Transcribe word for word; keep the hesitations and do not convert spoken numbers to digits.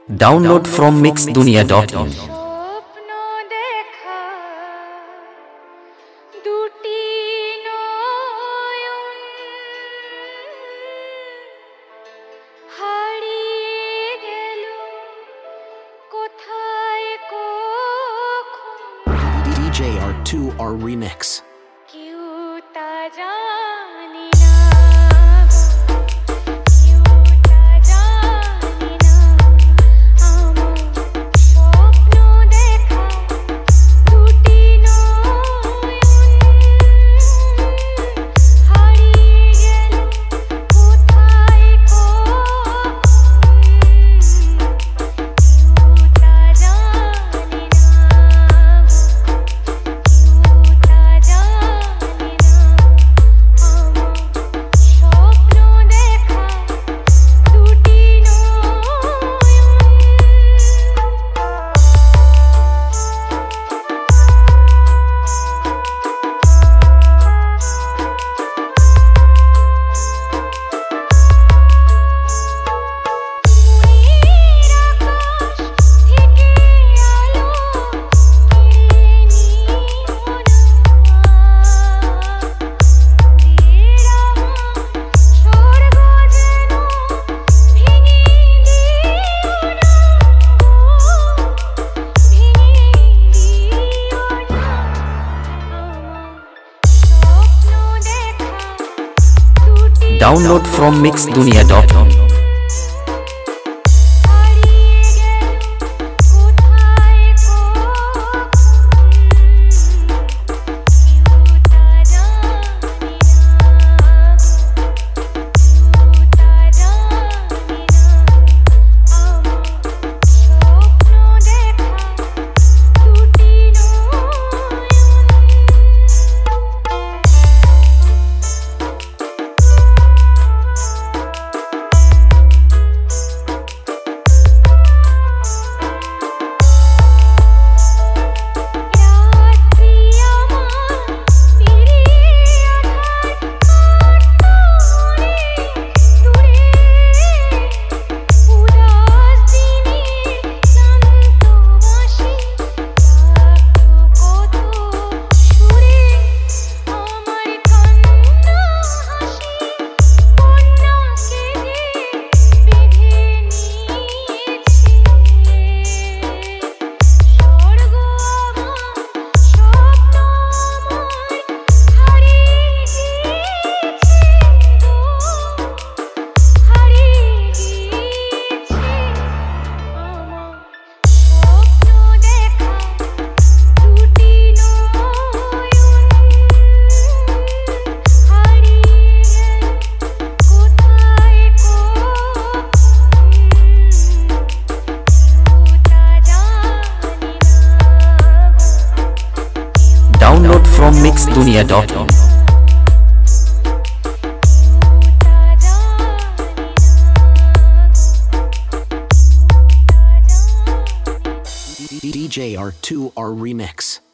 Download from mixdunia dot in. স্বপ্ন দেখা দুটি নয়ন হারিয়ে গেল কোথায় কখন D J R two R Remix. কেউ তা জানি না কেউ তা জানি না আমার স্বপ্ন দেখা দুটি নয়ন হারিয়ে গেল কোথায় কখন কেউ তা জানি না কেউ তা জানি না আমার স্বপ্ন দেখা দুটি Download from mixdunia dot in. Download from mixdunia dot in. D J R two R Remix.